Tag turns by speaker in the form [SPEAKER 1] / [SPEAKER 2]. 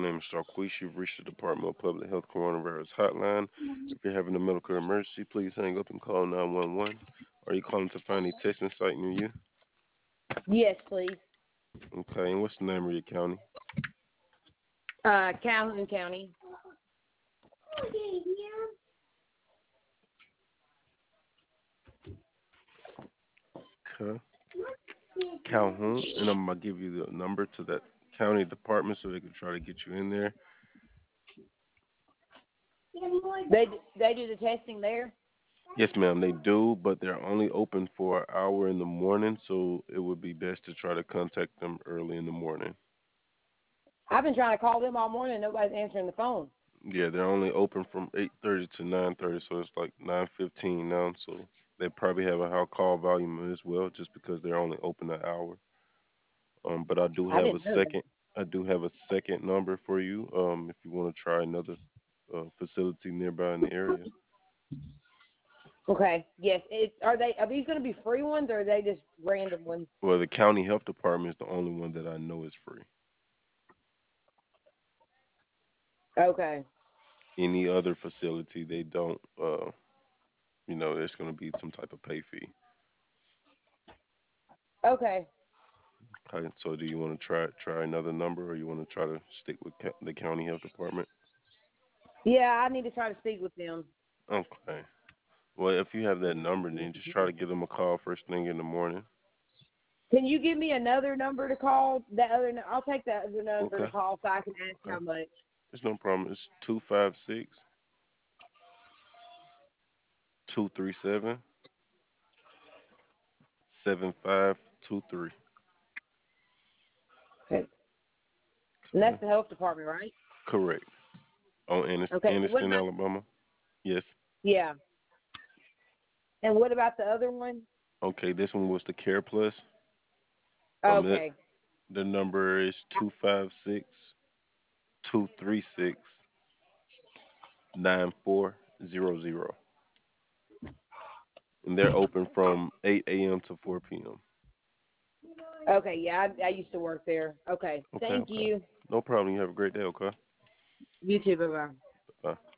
[SPEAKER 1] name is Starqueece. You've reached the Department of Public Health Coronavirus Hotline. If you're having a medical emergency, please hang up and call 911. Are you calling to find a testing site near you?
[SPEAKER 2] Yes, please.
[SPEAKER 1] Okay, and what's the name of your county?
[SPEAKER 2] Calhoun County.
[SPEAKER 1] Okay. Calhoun, and I'm gonna give you the number to that county department so they can try to get you in there.
[SPEAKER 2] They do the testing there.
[SPEAKER 1] Yes, ma'am, they do, but they're only open for an hour in the morning, so it would be best to try to contact them early in the morning.
[SPEAKER 2] I've been trying to call them all morning. Nobody's answering the phone.
[SPEAKER 1] Yeah, they're only open from 8:30 to 9:30, so it's like 9:15 now. So they probably have a high call volume as well, just because they're only open an hour. But I do
[SPEAKER 2] I
[SPEAKER 1] have a
[SPEAKER 2] didn't know that.
[SPEAKER 1] second. I do have a second number for you. If you want to try another facility nearby in the area.
[SPEAKER 2] Okay. Yes. Are these going to be free ones or are they just random ones?
[SPEAKER 1] Well, the county health department is the only one that I know is free.
[SPEAKER 2] Okay.
[SPEAKER 1] Any other facility, they don't. There's going to be some type of pay fee.
[SPEAKER 2] Okay.
[SPEAKER 1] Okay, so do you want to try another number, or you want to try to stick with the county health department?
[SPEAKER 2] Yeah, I need to try to speak with them.
[SPEAKER 1] Okay. Well, if you have that number, then just try to give them a call first thing in the morning.
[SPEAKER 2] Can you give me another number to call? I'll take that other number to
[SPEAKER 1] Okay.
[SPEAKER 2] call so I can ask how
[SPEAKER 1] Okay.
[SPEAKER 2] much.
[SPEAKER 1] There's no problem. It's 256-237-7523.
[SPEAKER 2] Okay. And
[SPEAKER 1] Okay.
[SPEAKER 2] that's the health department, right?
[SPEAKER 1] Correct. On
[SPEAKER 2] Okay. What
[SPEAKER 1] Anderson,
[SPEAKER 2] about?
[SPEAKER 1] Alabama. Yes.
[SPEAKER 2] Yeah. And what about the other one?
[SPEAKER 1] Okay. This one was the Care Plus. That
[SPEAKER 2] Okay.
[SPEAKER 1] the number is 256-236-9400. And they're open from 8 a.m. to 4 p.m.
[SPEAKER 2] Okay. Yeah, I used to work there. Okay.
[SPEAKER 1] Okay,
[SPEAKER 2] Thank
[SPEAKER 1] okay.
[SPEAKER 2] you.
[SPEAKER 1] No problem. You have a great day, okay?
[SPEAKER 2] You too. Bye bye.
[SPEAKER 1] Bye.